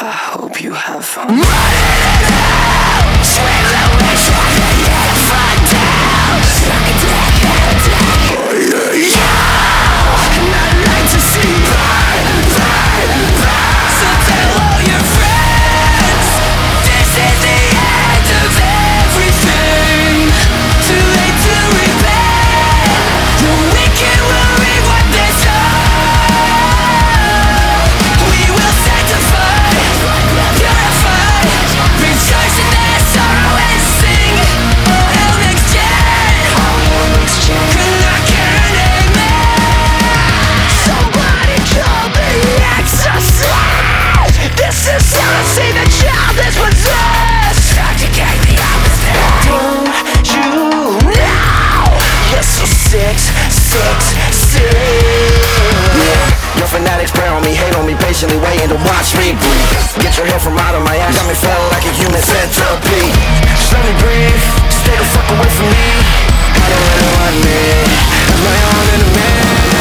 I hope you have fun. Swing the wish of the front down. Suck a dick, and I'd like to see burn, burn, burn. So tell all your friends, this is the end of everything. Too late to repent. The wicked will reap what they sow. We will sanctify, purify, rejoice in their sorrow and sing. Oh, hell next gen. Can I get an amen? Somebody call me exorcist. This is heresy, the child is possessed. Dr. gave the opposite. Don't you know? You're so sick, sick, sick. Your fanatics pray on me, hate on me, patiently waiting to watch me bleed. Get your hair from out of my ass, got me feeling like a human centipede. Just let me breathe, stay the fuck away from me. I don't really want me, I'm my own enemy.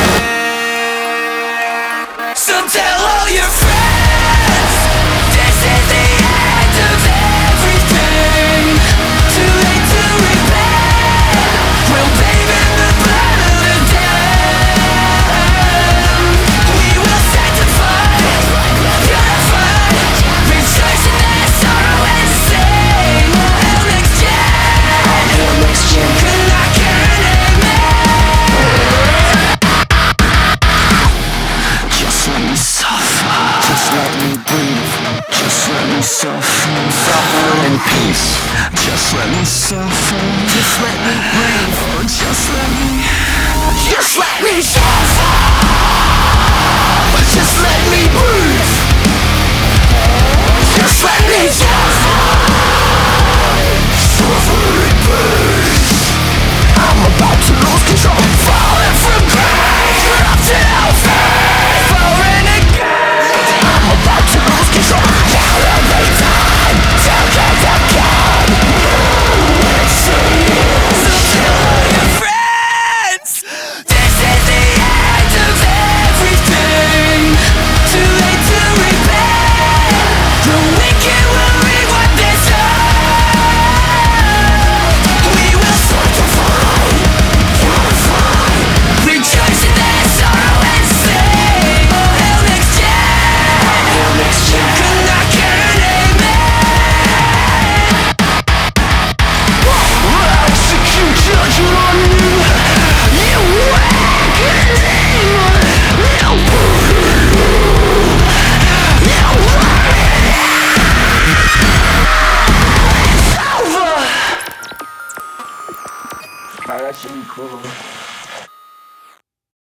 So tell all your friends, this is the end of everything. Too late to repent. We'll bathe in the blood of the damned. We will sanctify, purify, rejoice in their sorrow and sing. Oh, hell next gen. Can I get an amen? Just let me suffer. Just let me breathe. Just let me suffer. Suffer in peace. Just let me suffer. Just let me breathe. Oh, just let me suffer. Just let me breathe. Just let me suffer. Suffer in peace. I'm about to lose control. Falling from grace. Up to hellfire. Falling again. I'm about to lose control. Count every time. Till death again. So tell all your friends, this is the end of everything. Too late to repent. The wicked will reap what they sow. We will sanctify, purify, rejoice in their sorrow and sing. Oh, hell next gen. Can I get an amen? Execute judgment on you. You wicked demon. You it's over. Alright, that should be cool.